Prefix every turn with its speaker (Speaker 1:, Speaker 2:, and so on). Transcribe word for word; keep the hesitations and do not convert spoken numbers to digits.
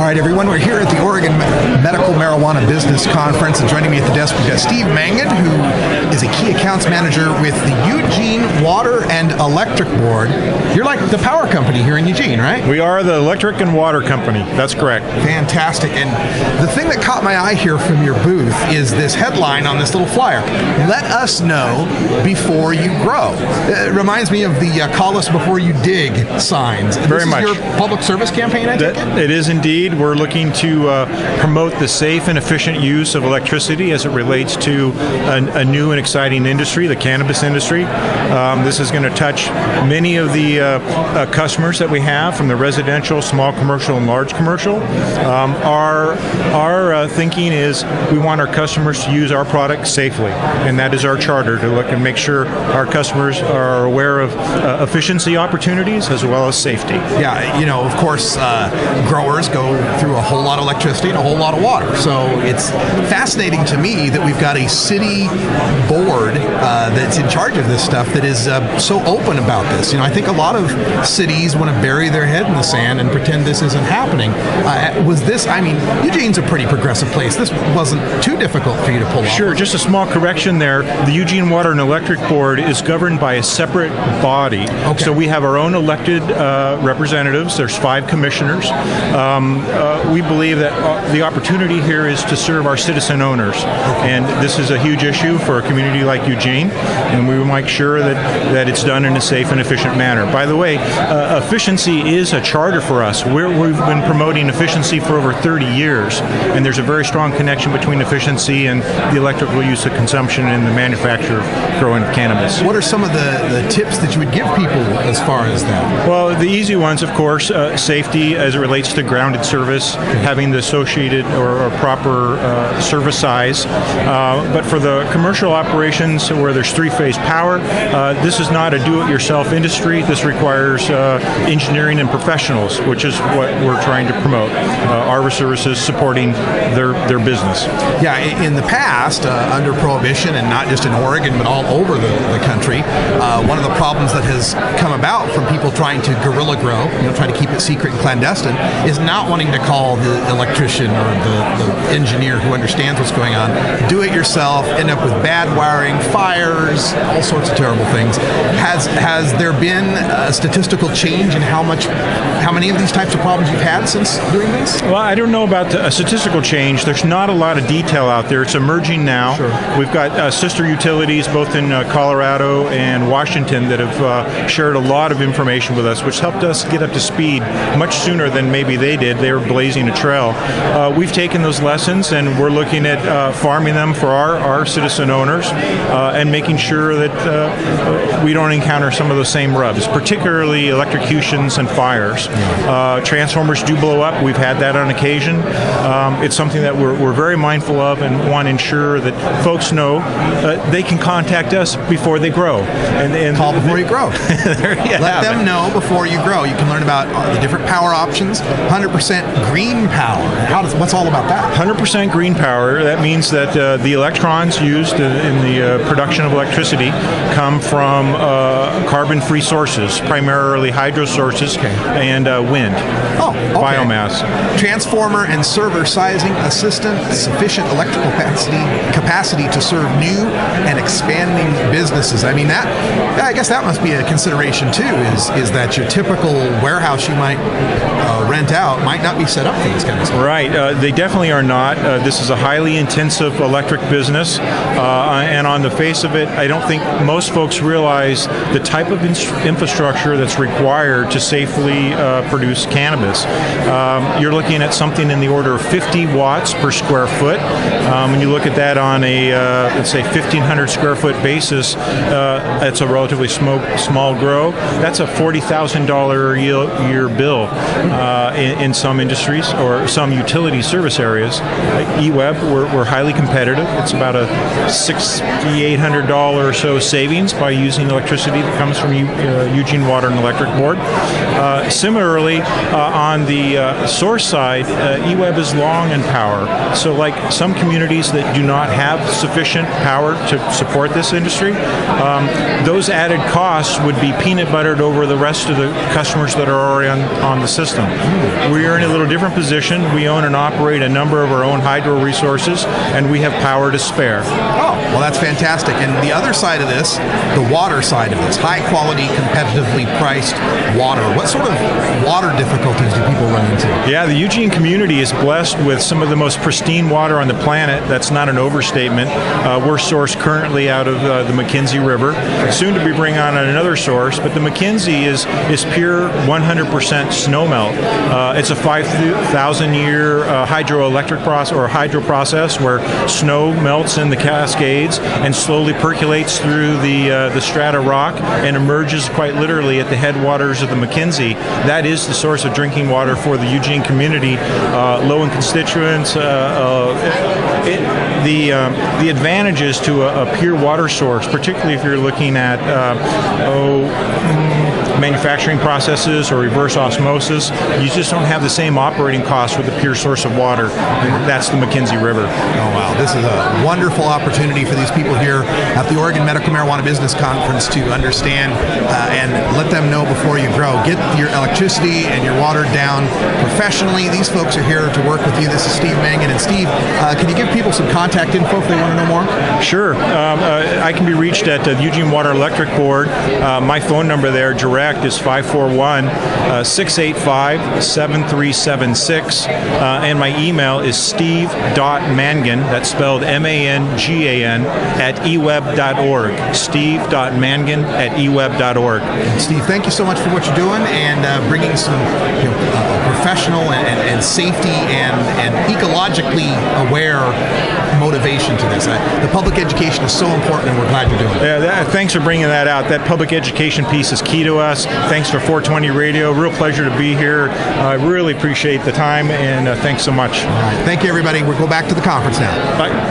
Speaker 1: right, everyone, we're here at the Oregon Medical Marijuana Business Conference, and joining me at the desk, we've got Steve Mangan, who is a key accounts manager with the Eugene Water and Electric Board. You're like the power company here in Eugene, right?
Speaker 2: We are the electric and water company. That's correct.
Speaker 1: Fantastic. And the thing that caught my eye here from your booth is this headline on this little flyer. Let us know before you grow. It reminds me of the uh, call us before you dig signs.
Speaker 2: Very
Speaker 1: this
Speaker 2: much.
Speaker 1: Is your public service campaign, I take it?
Speaker 2: It is indeed. We're looking to uh, promote the safe and efficient use of electricity as it relates to a, a new and exciting industry, the cannabis industry. Um, this is going to touch many of the uh, uh, customers that we have, from the residential, small commercial, and large commercial. Um, our our uh, thinking is we want our customers to use our product safely, and that is our charter, to look and make sure our customers are aware of uh, efficiency opportunities as well as safety.
Speaker 1: Yeah, you know, of course, uh, growers go through a whole lot of electricity and a whole lot of water. So it's fascinating to me that we've got a city board uh, that's in charge of this stuff that is uh, so open about this. You know, I think a lot of cities want to bury their head in the sand and pretend this isn't happening. Uh, was this, I mean, Eugene's a pretty progressive place. This wasn't too difficult for you to pull off.
Speaker 2: Sure, just a small correction there. The Eugene Water and Electric Board is governed by a separate body.
Speaker 1: Okay.
Speaker 2: So we have our own elected uh, representatives. There's five commissioners. Um, uh, we believe that uh, the opportunity here is to serve our citizen owners. And this is a huge issue for a community like Eugene, and we will make sure that, that it's done in a safe and efficient manner. By the way, uh, efficiency is a charter for us. We're, we've been promoting efficiency for over thirty years, and there's a very strong connection between efficiency and the electrical use of consumption and the manufacture of growing cannabis.
Speaker 1: What are some of the, the tips that you would give people as far as that?
Speaker 2: Well, the easy ones, of course, uh, safety as it relates to grounded service, having the associated or, or proper uh, service size. Uh, but for the commercial operations where there's three-phase power, uh, this is not a do-it-yourself industry. This requires uh, engineering and professionals, which is what we're trying to promote. Uh, Arbor Services supporting their, their business.
Speaker 1: Yeah, in the past, uh, under Prohibition, and not just in Oregon, but all over the, the country, uh, one of the problems that has come about from people trying to guerrilla grow, you know, trying to keep it secret and clandestine, is not wanting to call the electrician or the, the engineer who understands what's going on. Do it yourself, end up with bad wiring, fires, all sorts of terrible things. Has has there been a statistical change in how much, how many of these types of problems you've had since doing this?
Speaker 2: Well, I don't know about a statistical change. There's not a lot of detail out there. It's emerging now.
Speaker 1: Sure.
Speaker 2: We've got uh, sister utilities both in uh, Colorado and Washington that have uh, shared a lot of information with us, which helped us get up to speed much sooner than maybe they did. They were blazing a trail. Uh, we've taken those lessons, and we're looking at uh, farming them for our, our citizen owners uh, and making sure that uh, we don't encounter some of the same rubs, particularly electrocutions and fires. Uh, transformers do blow up. We've had that on occasion. Um, it's something that we're, we're very mindful of and want to ensure that folks know uh, they can contact us before they grow. And, and
Speaker 1: Call before you grow.
Speaker 2: there you
Speaker 1: Let
Speaker 2: have
Speaker 1: them
Speaker 2: it.
Speaker 1: know before you grow. You can learn about uh, the different power options. one hundred percent green power. How does, what's all about that?
Speaker 2: one hundred percent green power. That means that uh, the electrons used in, in the uh, production of electricity come from uh, carbon-free sources, primarily hydro sources
Speaker 1: Okay.
Speaker 2: and uh, wind,
Speaker 1: Oh, okay.
Speaker 2: biomass.
Speaker 1: Transformer and server sizing assistant, sufficient electrical capacity capacity to serve new and expanding businesses. I mean, that, I guess that must be a consideration too, is is that your typical warehouse you might uh, rent out might not be set up for this kind of stuff.
Speaker 2: Right. Uh, they definitely are not. Uh, this is a highly intensive electric business, uh, and on the face of it, I don't think most folks realize the type of in- infrastructure that's required to safely uh, produce cannabis. Um, you're looking at something in the order of fifty watts per square foot. Um, when you look at that on a, uh, let's say, fifteen hundred square foot basis, uh, that's a relatively small, small grow. That's a forty thousand dollars a year bill uh, in, in some industries or some utility service areas. Like E W E B, we're, we're highly competitive. It's about a six thousand eight hundred dollars or so savings by using electricity that comes from U, uh, Eugene Water and Electric Board. Uh, similarly, uh, on the uh, source side, uh, E W E B is long in power. So like some communities that do not have sufficient power to support this industry, um, those added costs would be peanut buttered over the rest of the customers that are already on, on the system. We are in a little different position. We own and operate a number of our own hydro resources, and we have power to spare.
Speaker 1: Oh, well, that's fantastic. And the other side of this, the water side of this, high quality, competitively priced water. What sort of water difficulties do people run into?
Speaker 2: Yeah, the Eugene community is blessed with some of the most pristine water on the planet. That's not an overstatement. Uh, we're sourced currently out of uh, the McKenzie River, soon to be bringing on another source, but the McKenzie is is pure one hundred percent snowmelt. Uh, it's a five thousand year uh, hydroelectric process or hydro process where snow melts in the Cascades and slowly percolates through the uh, the strata rock and emerges quite literally at the headwaters of the McKenzie. That is the source of drinking water for the Eugene community, uh, low in constituents. Uh, uh, it, the um, the advantages to a, a pure water source, particularly if you're looking at uh, oh. manufacturing processes or reverse osmosis, you just don't have the same operating costs with a pure source of water. And that's the McKenzie River.
Speaker 1: Oh, wow. This is a wonderful opportunity for these people here at the Oregon Medical Marijuana Business Conference to understand uh, and let them know before you grow. Get your electricity and your water down professionally. These folks are here to work with you. This is Steve Mangan. And Steve, uh, can you give people some contact info if they want to know more?
Speaker 2: Sure. Um, uh, I can be reached at the Eugene Water Electric Board. Uh, my phone number there, direct, is five four one, six eight five, seven three seven six, uh, and my email is steve dot mangan, that's spelled M A N G A N, at e web dot org. steve dot mangan at e web dot org.
Speaker 1: Steve, thank you so much for what you're doing and uh, bringing some you know, uh, professional and, and, and safety and, and ecologically aware motivation to this. Uh, the public education is so important, and we're glad you're doing it.
Speaker 2: Yeah, that, thanks for bringing that out. That public education piece is key to us. Thanks for four twenty Radio. Real pleasure to be here. I uh, really appreciate the time, and uh, thanks so much.
Speaker 1: All right. Thank you, everybody. We'll go back to the conference now.
Speaker 2: Bye.